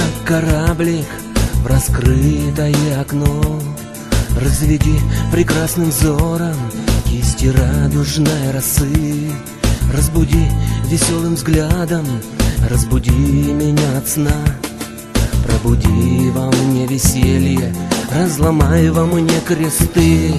как кораблик в раскрытое окно. Разведи прекрасным взором кисти радужной росы. Разбуди веселым взглядом, разбуди меня от сна. Пробуди во мне веселье, разломай во мне кресты.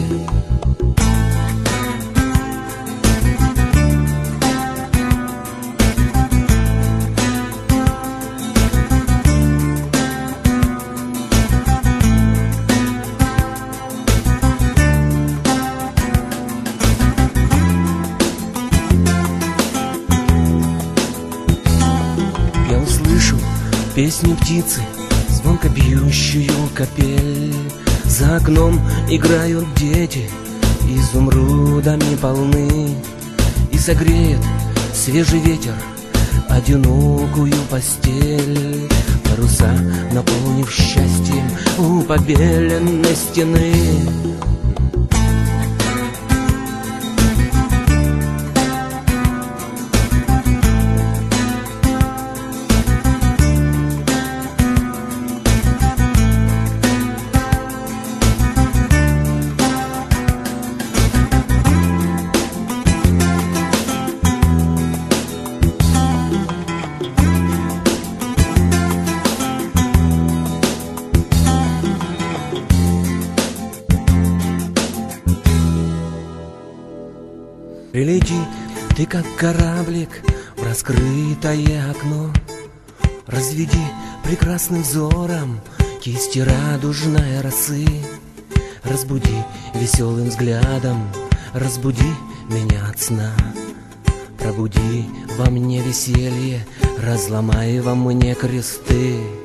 Я услышу песню птицы, звонко бьющую капель. За окном играют дети, изумрудами полны. И согреет свежий ветер одинокую постель. Паруса, наполнив счастьем у побеленной стены. Прилети ты, как кораблик в раскрытое окно. Разведи прекрасным взором кисти радужной росы. Разбуди веселым взглядом, разбуди меня от сна. Пробуди во мне веселье, разломай во мне кресты.